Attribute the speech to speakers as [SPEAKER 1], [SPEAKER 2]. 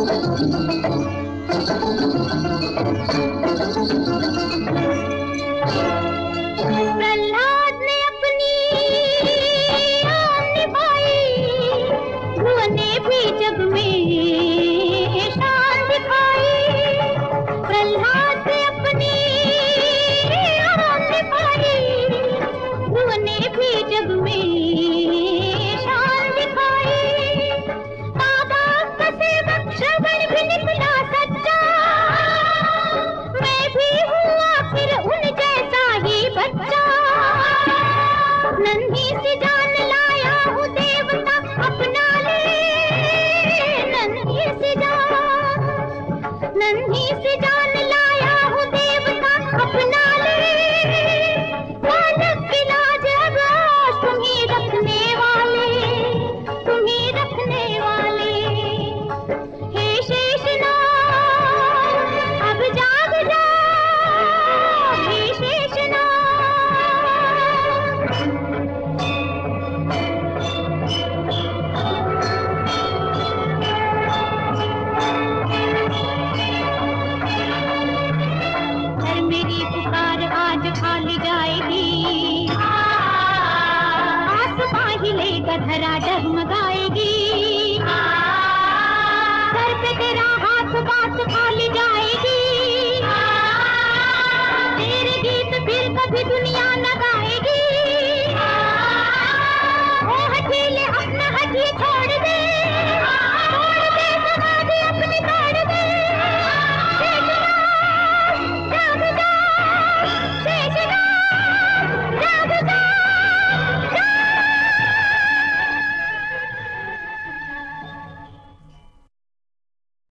[SPEAKER 1] प्रहलाद ने अपनी आन निभाई, ध्रुव ने भी जग में शान दिखाई। प्रहलाद ने अपनी आन निभाई, ध्रुव ने भी जग में शान दिखाई। माँ बाप का सेवक श्रवण भी निकला सच्चा, मैं भी हूँ आखिर उन जैसा ही बच्चा। नन्ही सी जान लाया हूँ देवता अपना ले, नन्ही सी जान लाया हूँ देवता अपना ले। बालक की लाज अब तुम ही रखने वाले, तुम ही रखने वाले। हे शेषनाग अब जाग जाओ, हे शेषनाग। घर मेरी पुकार आज खाली जाएगी, आसमां हिलेगा धरा डगमगाएगी। सर पे तेरा हाथ बात खाली जाएगी, तेरे गीत फिर कभी दुनिया न